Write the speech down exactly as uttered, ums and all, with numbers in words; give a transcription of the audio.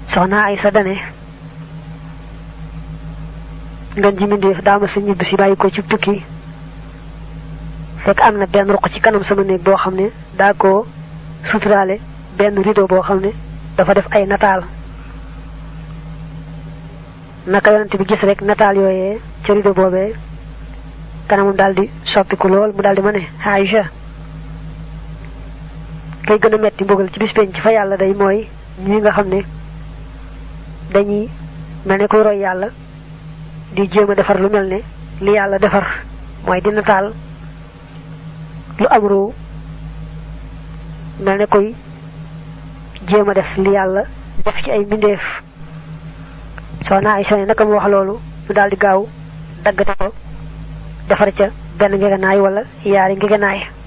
soxna Aysa dane nga jimindef daama sa ñibbi si bàyyi ko ci tukki fekk am na benn ruq ci kanam sama néeg boo xam ne daa ko suturaale benn rideau boo xam ne dafa def ay nataal naka yonent bi gis rek nataal yooyee ci rideau boobee kanamum daldi soppiku lool mu daldi ma ne Aïcha kay gën a metti mbugal ci bis penc ci fa yàlla day mooy ñi nga xam ne dañuy mel ne koy roy yàlla di jéem a defar lu mel ne li yàlla defar mooy di nataal lu am ruu mel ne koy jéem a def li yàlla def ci ay mbindeef soxna Aysa ne naka mu wax loolu mu daldi gaaw daggate ko defar ca benn ngegenaay wala yaari ngegenaay